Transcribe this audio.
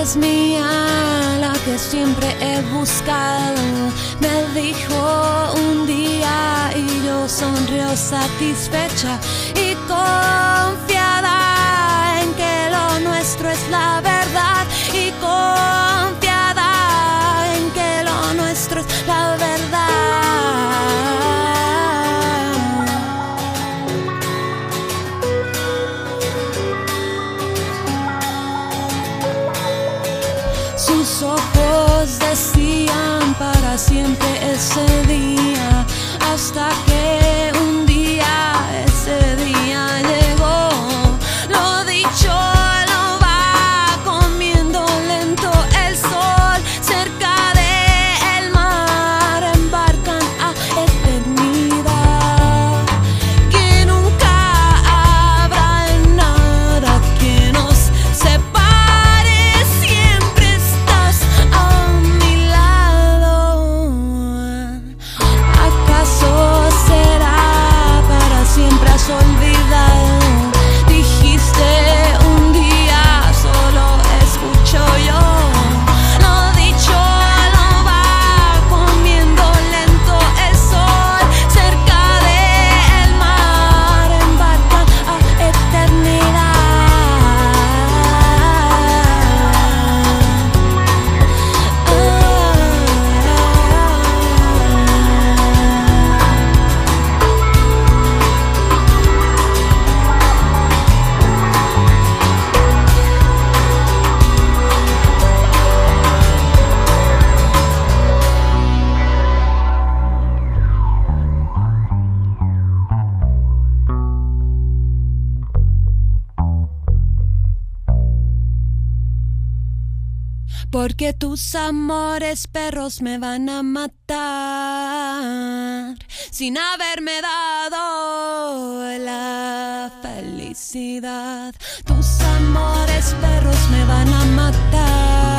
eres mía, la que siempre he buscado. Me dijo un día y yo sonrió satisfecha y confiada en que lo nuestro es la verdad, y confiada en que lo nuestro es la verdad. Sus ojos decían para siempre ese día, hasta que un día ese día llegó. Lo dicho lo va comiendo lento el sol, cerca del mar embarcan a eternidad. Que nunca habrá nada que nos separe, siempre estás a mi lado. ¿Acaso será para siempre has olvidado? Dijiste un día, solo escucho yo. Lo dicho lo va comiendo lento el sol, cerca del mar embarca a eternidad. Porque tus amores perros me van a matar sin haberme dado la felicidad. Tus amores perros me van a matar.